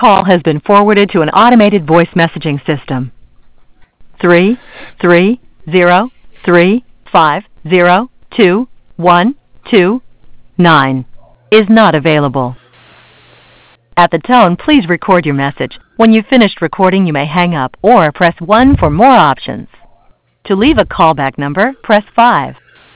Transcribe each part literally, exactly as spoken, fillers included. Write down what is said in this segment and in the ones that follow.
Call has been forwarded to an automated voice messaging system. Three, three, zero, three, five, zero, two, one, two, nine is not available. At the tone, please record your message. When you've finished recording, you may hang up or press one for more options. To leave a callback number, press five.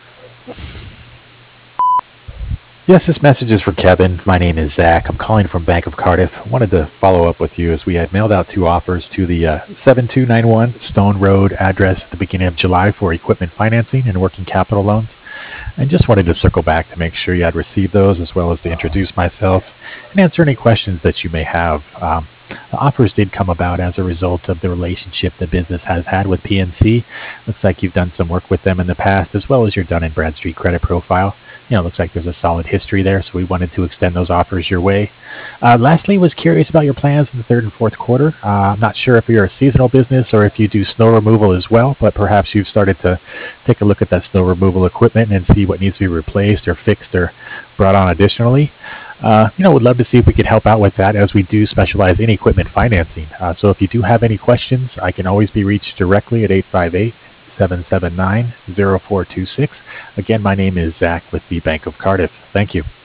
Yes, this message is for Kevin. My name is Zach. I'm calling from Bank of Cardiff. Wanted to follow up with you as we had mailed out two offers to the uh, seven two nine one Stone Road address at the beginning of July for equipment financing and working capital loans. And just wanted to circle back to make sure you had received those, as well as to introduce myself and answer any questions that you may have. Um, the offers did come about as a result of the relationship the business has had with P N C. Looks like you've done some work with them in the past, as well as your Dun and Bradstreet credit profile. You know, it looks like there's a solid history there, so we wanted to extend those offers your way. Uh, lastly, was curious about your plans in the third and fourth quarter. Uh, I'm not sure if you're a seasonal business or if you do snow removal as well, but perhaps you've started to take a look at that snow removal equipment and see what needs to be replaced or fixed or brought on additionally. Uh, you know, would love to see if we could help out with that, as we do specialize in equipment financing. Uh, so if you do have any questions, I can always be reached directly at eight five eight, seven seven nine, zero four two six. Again, my name is Zach with the Bank of Cardiff. Thank you.